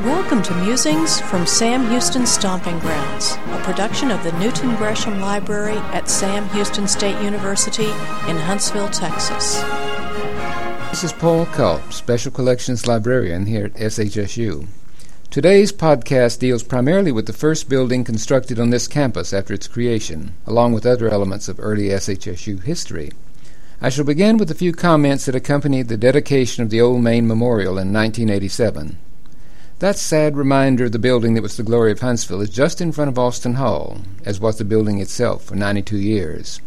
Welcome to Musings from Sam Houston Stomping Grounds, a production of the Newton Gresham Library at Sam Houston State University in Huntsville, Texas. This is Paul Culp, Special Collections Librarian here at SHSU. Today's podcast deals primarily with the first building constructed on this campus after its creation, along with other elements of early SHSU history. I shall begin with a few comments that accompanied the dedication of the Old Main Memorial in 1987. That sad reminder of the building that was the glory of Huntsville is just in front of Austin Hall, as was the building itself for 92 years.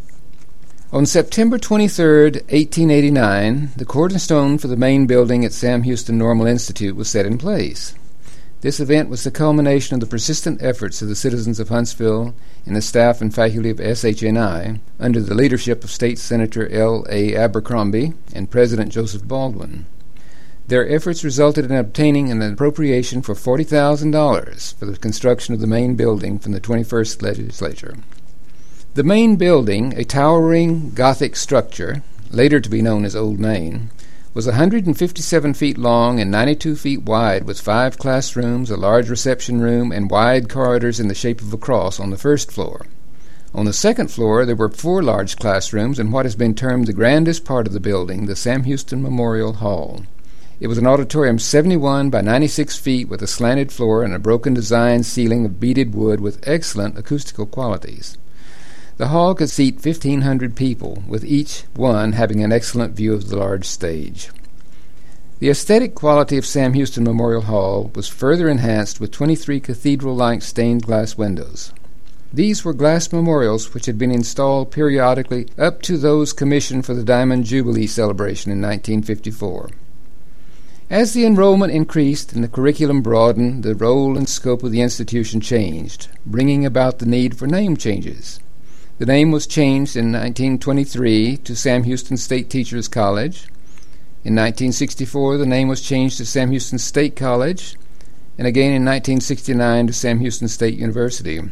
On September 23, 1889, the cornerstone for the main building at Sam Houston Normal Institute was set in place. This event was the culmination of the persistent efforts of the citizens of Huntsville and the staff and faculty of SHNI under the leadership of State Senator L. A. Abercrombie and President Joseph Baldwin. Their efforts resulted in obtaining an appropriation for $40,000 for the construction of the main building from the 21st Legislature. The main building, a towering Gothic structure, later to be known as Old Main, was 157 feet long and 92 feet wide, with 5 classrooms, a large reception room, and wide corridors in the shape of a cross on the first floor. On the second floor, there were 4 large classrooms and what has been termed the grandest part of the building, the Sam Houston Memorial Hall. It was an auditorium 71 by 96 feet with a slanted floor and a broken design ceiling of beaded wood with excellent acoustical qualities. The hall could seat 1,500 people, with each one having an excellent view of the large stage. The aesthetic quality of Sam Houston Memorial Hall was further enhanced with 23 cathedral-like stained glass windows. These were glass memorials which had been installed periodically up to those commissioned for the Diamond Jubilee celebration in 1954. As the enrollment increased and the curriculum broadened, the role and scope of the institution changed, bringing about the need for name changes. The name was changed in 1923 to Sam Houston State Teachers College. In 1964, the name was changed to Sam Houston State College, and again in 1969 to Sam Houston State University.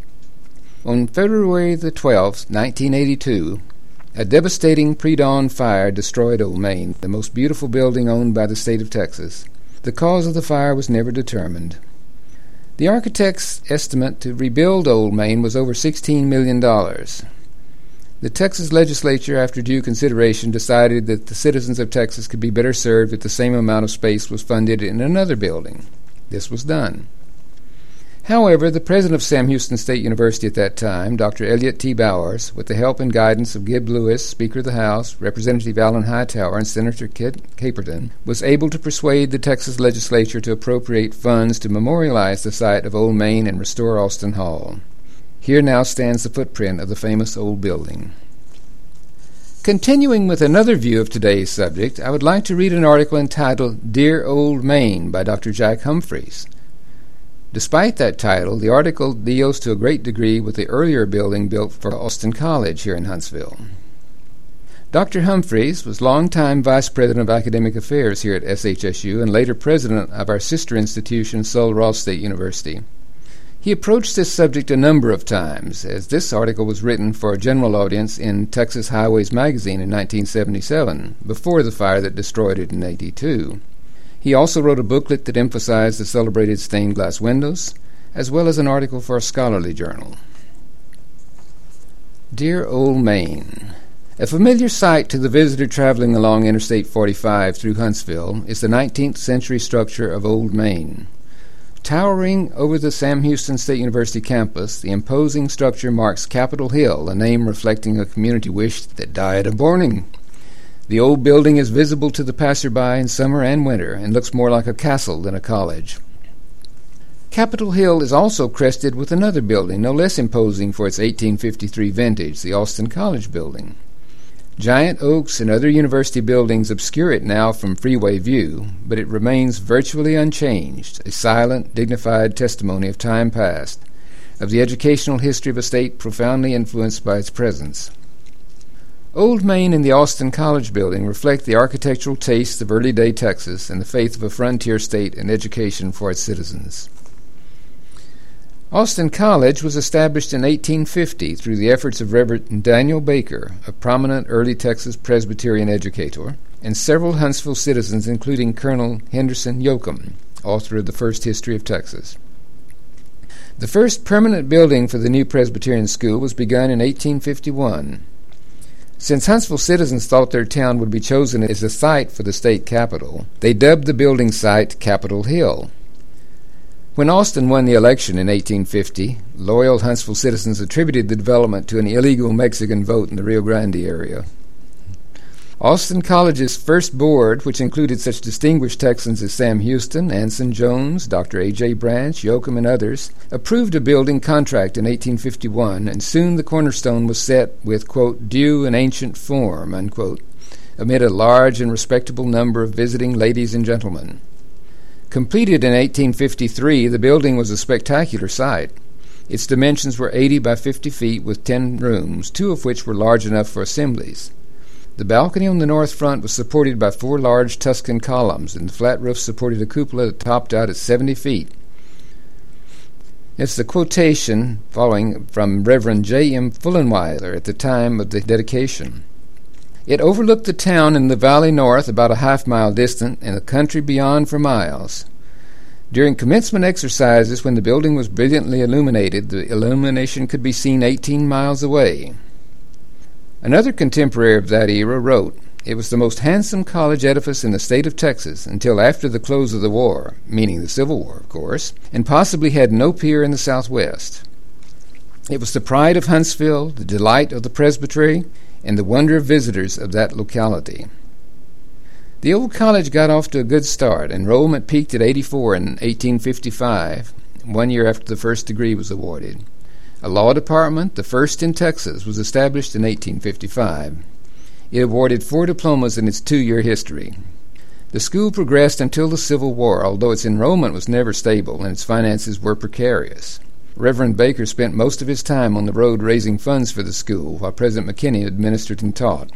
On February the 12th, 1982, a devastating pre-dawn fire destroyed Old Main, the most beautiful building owned by the state of Texas. The cause of the fire was never determined. The architect's estimate to rebuild Old Main was over $16 million. The Texas legislature, after due consideration, decided that the citizens of Texas could be better served if the same amount of space was funded in another building. This was done. However, the president of Sam Houston State University at that time, Dr. Elliott T. Bowers, with the help and guidance of Gib Lewis, Speaker of the House, Representative Allen Hightower, and Senator Kit Caperton, was able to persuade the Texas legislature to appropriate funds to memorialize the site of Old Main and restore Austin Hall. Here now stands the footprint of the famous old building. Continuing with another view of today's subject, I would like to read an article entitled Dear Old Main by Dr. Jack Humphreys. Despite that title, the article deals to a great degree with the earlier building built for Austin College here in Huntsville. Dr. Humphreys was longtime Vice President of Academic Affairs here at SHSU and later President of our sister institution, Sul-Ross State University. He approached this subject a number of times, as this article was written for a general audience in Texas Highways magazine in 1977, before the fire that destroyed it in 1982. He also wrote a booklet that emphasized the celebrated stained glass windows, as well as an article for a scholarly journal. Dear Old Main. A familiar sight to the visitor traveling along Interstate 45 through Huntsville is the 19th century structure of Old Main. Towering over the Sam Houston State University campus, the imposing structure marks Capitol Hill, a name reflecting a community wish that died of mourning. The old building is visible to the passerby in summer and winter and looks more like a castle than a college. Capitol Hill is also crested with another building, no less imposing for its 1853 vintage, the Austin College building. Giant oaks and other university buildings obscure it now from freeway view, but it remains virtually unchanged, a silent, dignified testimony of time past, of the educational history of a state profoundly influenced by its presence. Old Main and the Austin College building reflect the architectural tastes of early-day Texas and the faith of a frontier state in education for its citizens. Austin College was established in 1850 through the efforts of Reverend Daniel Baker, a prominent early Texas Presbyterian educator, and several Huntsville citizens, including Colonel Henderson Yoakum, author of the first history of Texas. The first permanent building for the new Presbyterian school was begun in 1851. Since Huntsville citizens thought their town would be chosen as a site for the state capitol, they dubbed the building site Capitol Hill. When Austin won the election in 1850, loyal Huntsville citizens attributed the development to an illegal Mexican vote in the Rio Grande area. Austin College's first board, which included such distinguished Texans as Sam Houston, Anson Jones, Dr. A.J. Branch, Yoakum, and others, approved a building contract in 1851, and soon the cornerstone was set with, quote, due and ancient form, unquote, amid a large and respectable number of visiting ladies and gentlemen. Completed in 1853, the building was a spectacular sight. Its dimensions were 80 by 50 feet with 10 rooms, 2 of which were large enough for assemblies. The balcony on the north front was supported by 4 large Tuscan columns, and the flat roof supported a cupola that topped out at 70 feet. It's the quotation following from Reverend J. M. Fullenweiler at the time of the dedication. It overlooked the town in the valley north about a half-mile distant and the country beyond for miles. During commencement exercises, when the building was brilliantly illuminated, the illumination could be seen 18 miles away. Another contemporary of that era wrote, "It was the most handsome college edifice in the state of Texas until after the close of the war," meaning the Civil War, of course, and possibly had no peer in the Southwest. It was the pride of Huntsville, the delight of the presbytery, and the wonder of visitors of that locality. The old college got off to a good start. Enrollment peaked at 84 in 1855, 1 year after the first degree was awarded. A law department, the first in Texas, was established in 1855. It awarded 4 diplomas in its 2-year history. The school progressed until the Civil War, although its enrollment was never stable and its finances were precarious. Reverend Baker spent most of his time on the road raising funds for the school, while President McKinney administered and taught.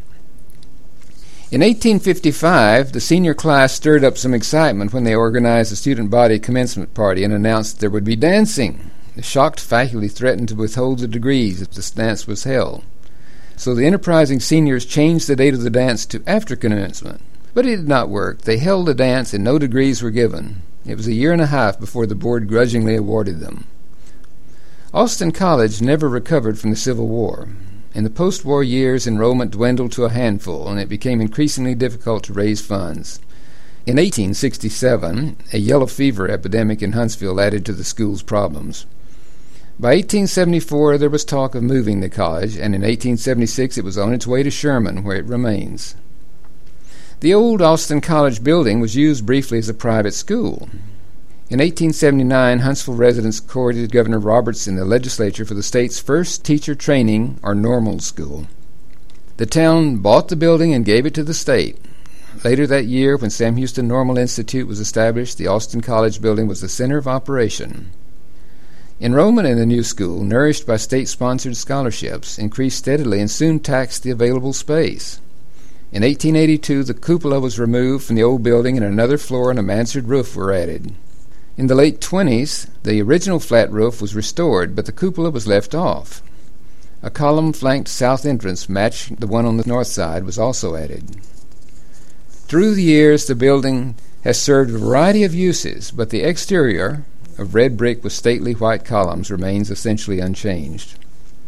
In 1855, the senior class stirred up some excitement when they organized a student body commencement party and announced there would be dancing. The shocked faculty threatened to withhold the degrees if the dance was held. So the enterprising seniors changed the date of the dance to after commencement. But it did not work. They held the dance and no degrees were given. It was a year and a half before the board grudgingly awarded them. Austin College never recovered from the Civil War. In the post-war years, enrollment dwindled to a handful, and it became increasingly difficult to raise funds. In 1867, a yellow fever epidemic in Huntsville added to the school's problems. By 1874, there was talk of moving the college, and in 1876 it was on its way to Sherman, where it remains. The old Austin College building was used briefly as a private school. In 1879, Huntsville residents courted Governor Roberts in the legislature for the state's first teacher training, or normal school. The town bought the building and gave it to the state. Later that year, when Sam Houston Normal Institute was established, the Austin College building was the center of operation. Enrollment in the new school, nourished by state-sponsored scholarships, increased steadily and soon taxed the available space. In 1882, the cupola was removed from the old building and another floor and a mansard roof were added. In the late 20s, the original flat roof was restored, but the cupola was left off. A column-flanked south entrance, matching the one on the north side, was also added. Through the years, the building has served a variety of uses, but the exterior, of red brick with stately white columns, remains essentially unchanged.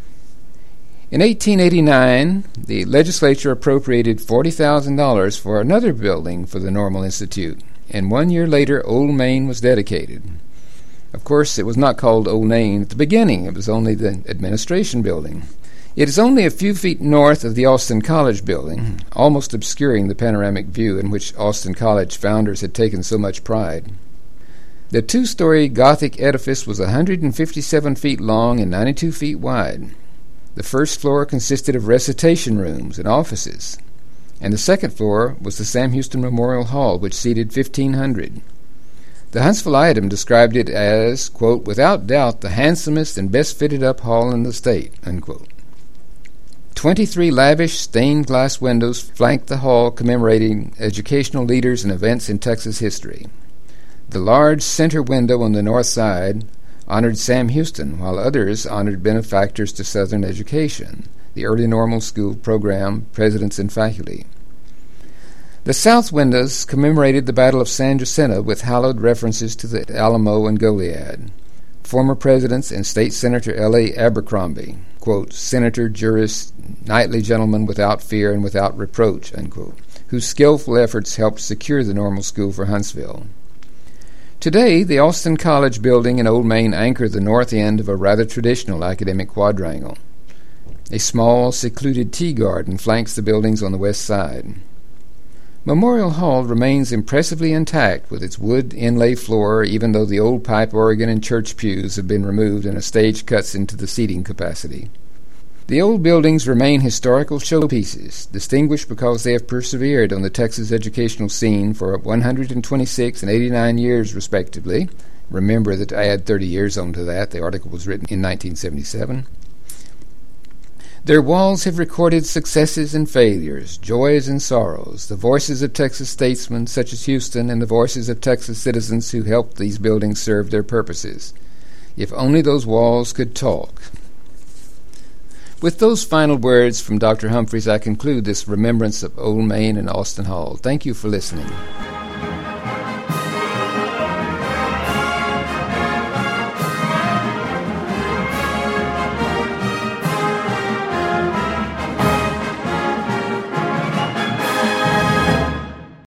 In 1889, the legislature appropriated $40,000 for another building for the Normal Institute, and 1 year later Old Main was dedicated. Of course, it was not called Old Main at the beginning. It was only the administration building. It is only a few feet north of the Austin College building, almost obscuring the panoramic view in which Austin College founders had taken so much pride. The 2-story Gothic edifice was 157 feet long and 92 feet wide. The first floor consisted of recitation rooms and offices, and the second floor was the Sam Houston Memorial Hall, which seated 1,500. The Huntsville Item described it as, quote, without doubt the handsomest and best fitted-up hall in the state, unquote. 23 lavish stained glass windows flanked the hall, commemorating educational leaders and events in Texas history. The large center window on the north side honored Sam Houston, while others honored benefactors to Southern education, the early normal school program, presidents, and faculty. The south windows commemorated the Battle of San Jacinto with hallowed references to the Alamo and Goliad. Former presidents and State Senator L.A. Abercrombie, quote, senator, jurist, knightly gentleman without fear and without reproach, unquote, whose skillful efforts helped secure the normal school for Huntsville. Today, the Austin College building and Old Main anchor the north end of a rather traditional academic quadrangle. A small, secluded tea garden flanks the buildings on the west side. Memorial Hall remains impressively intact with its wood inlay floor, even though the old pipe organ and church pews have been removed and a stage cuts into the seating capacity. The old buildings remain historical showpieces, distinguished because they have persevered on the Texas educational scene for 126 and 89 years, respectively. Remember that I add 30 years onto that. The article was written in 1977. Their walls have recorded successes and failures, joys and sorrows, the voices of Texas statesmen such as Houston and the voices of Texas citizens who helped these buildings serve their purposes. If only those walls could talk. With those final words from Dr. Humphreys, I conclude this remembrance of Old Main and Austin Hall. Thank you for listening.